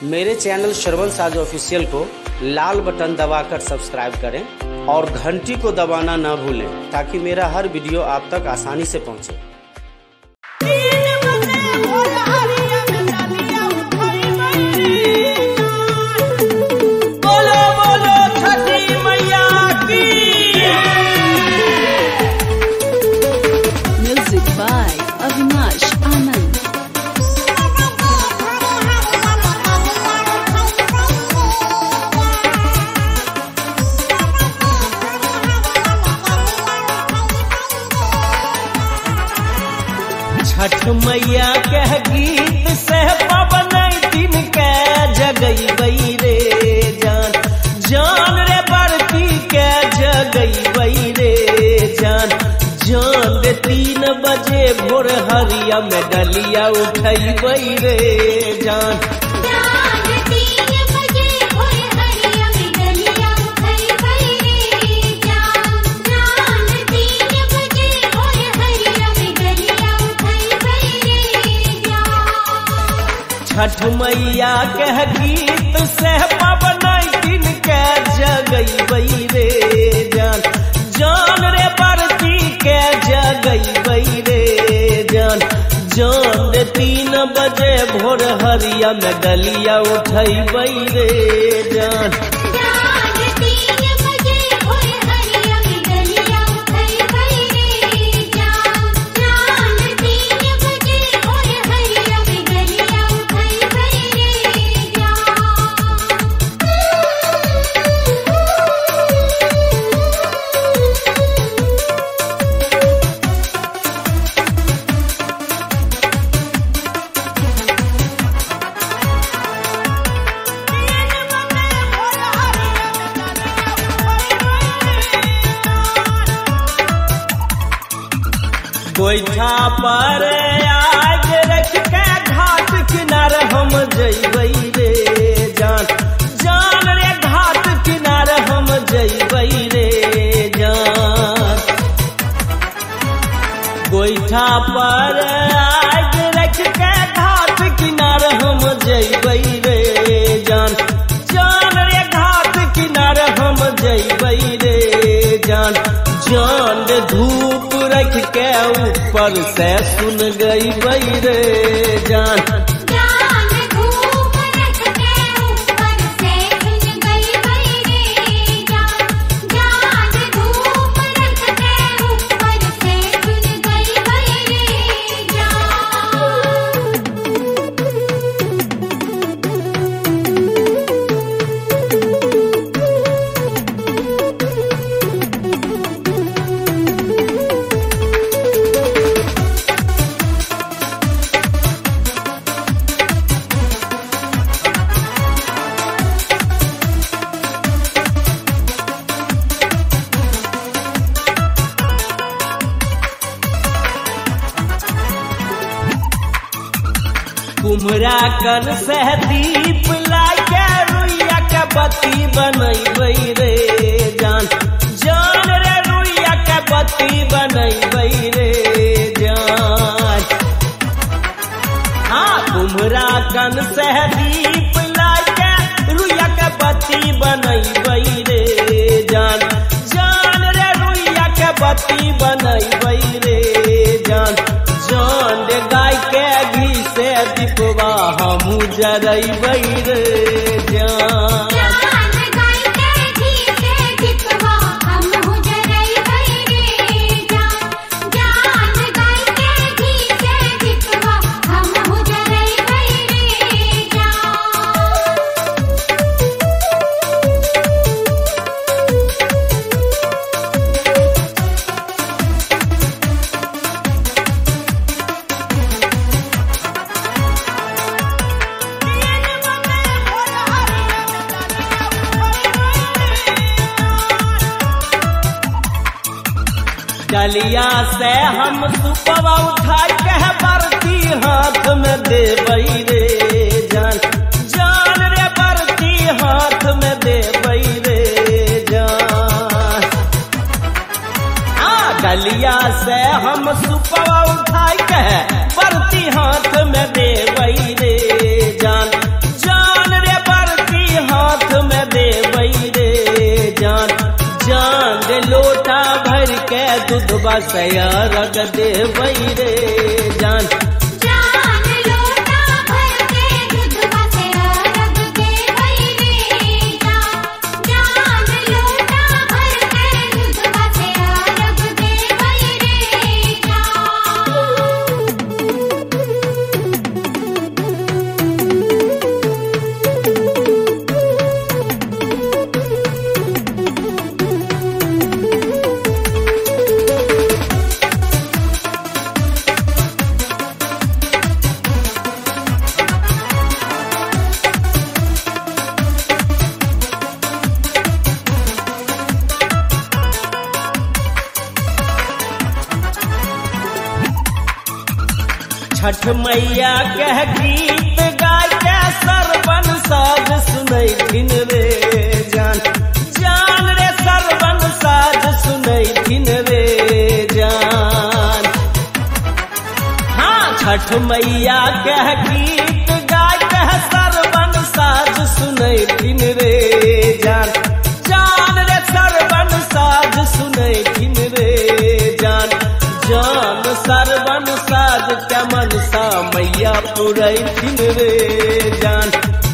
मेरे चैनल श्रवण साज ऑफिशियल को लाल बटन दबाकर सब्सक्राइब करें और घंटी को दबाना न भूलें ताकि मेरा हर वीडियो आप तक आसानी से पहुंचे। बोलो बोलो छठी मैया की। Music by Avinash Anand. Chhath मैया के गीत से पवन दिन के जगई रे जान जान रे बरती के जगई रे जान जान रे 3 बजे भोर हरिया में डलिया उठई रे जान छठ मैया के गीत से पवन दिन के जगई रे जान जान रे बरती के जगई रे जान जान रे 3 बजे भोर हरिया में डलिया उठई रे जान गोईठा पर आज रख के घाट किनार हम जइबई रे जान जान रे घाट किनार हम जइबई रे जान गोईठा पर आज रख के घाट किनार हम जइबई रे जान जान रे घाट किनार हम जइबई रे जान जान धूप रख के ऊपर से सुन गई रे जान धूप रख के ऊपर से सुन गई रे जान धूप रख के ऊपर से सुन गई रे कुम्हरा कन से दीप लाके रुइया के बत्ती बनई रे जान जान रे रुइया के बत्ती बनई रे जान हाँ कुम्हरा कन से दीप लाके रुइया के बत्ती बनई रे जान जान रे रुइया के बत्ती बनई रे जान जान रे गाय के घी से दीपवा हमू जरई रे जान डलिया से हम सुपवा उठाई के बरती हाथ में देबई रे जान जान रे बरती हाथ में देबई रे जान डलिया से हम सुपवा उठाई के बरती हाथ में देबई रे जान जान दूधवा से अर्घ देबै रे जान। जान लोटा भर के दूधवा से अर्घ देबै रे जान। जान लोटा भर के दूधवा से अर्घ देबै रे जान। छठ मैया के गीत गाय के सरवन साज सुनैथिन रे जान। जान रे सरवन साज सुनैथिन रे जान। हाँ छठ मैया के गीत गाय के सरवन साज सुनैथिन रे जान। जान रे सरवन साज सुनैथिन रे जान। जान सरवन साज के मनसा मैया पुरैथिन रे जान।